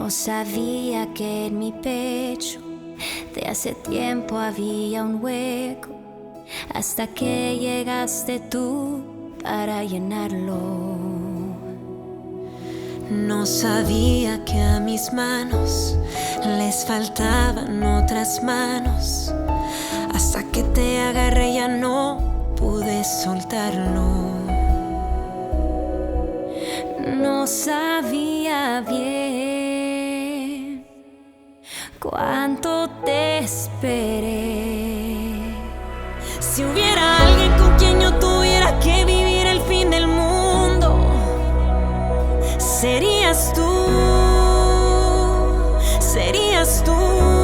No sabía que en mi pecho de hace tiempo había un hueco, hasta que llegaste tú para llenarlo. No sabía que a mis manos les faltaban otras manos, hasta que te agarré ya no pude soltarlo. No sabía bien cuánto te esperé. Si hubiera alguien con quien yo tuviera que vivir el fin del mundo, serías tú, serías tú.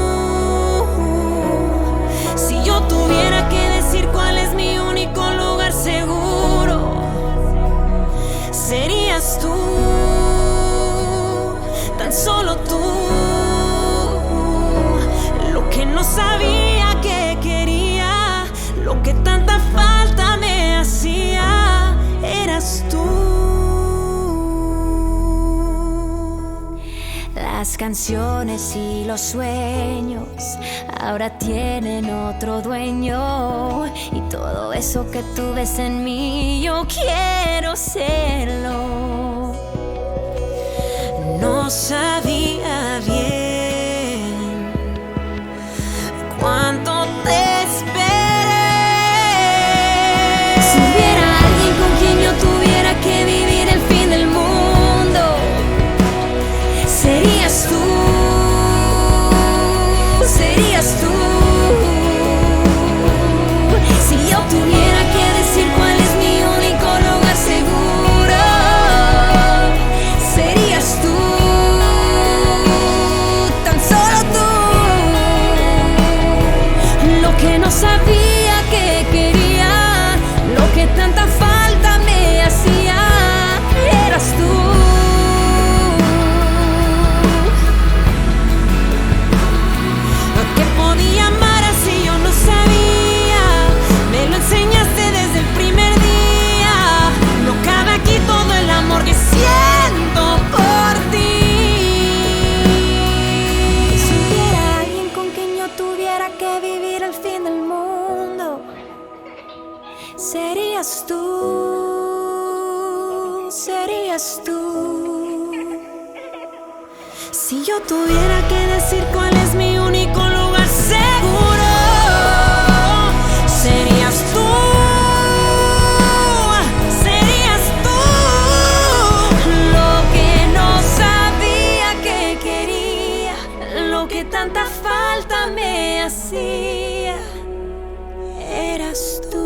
Si yo tuviera que decir cuál es mi único lugar seguro, serías tú, tan solo tú. Lo que no sabía que quería, lo que tanta falta me hacía, eras tú. Las canciones y los sueños ahora tienen otro dueño, y todo eso que tú ves en mí yo quiero serlo. No sabía bien cuánto te esperé. Si hubiera alguien con quien yo tuviera que vivir el fin del mundo, serías tú, serías tú. Si yo tuviera que decir cuál es mi único lugar seguro, serías tú, tan solo tú. Lo que no sabía que quería, lo que tanta falta me hacía, eras tú. Que podía amar así yo no sabía, me lo enseñaste desde el primer día. No cabe aquí todo el amor que siento por ti. Si hubiera alguien con quien yo tuviera que vivir el fin del mundo, serías tú, serías tú. Si yo tuviera que decir cuál es mi único lugar seguro, serías tú, serías tú. Lo que no sabía que quería, lo que tanta falta me hacía, eras tú.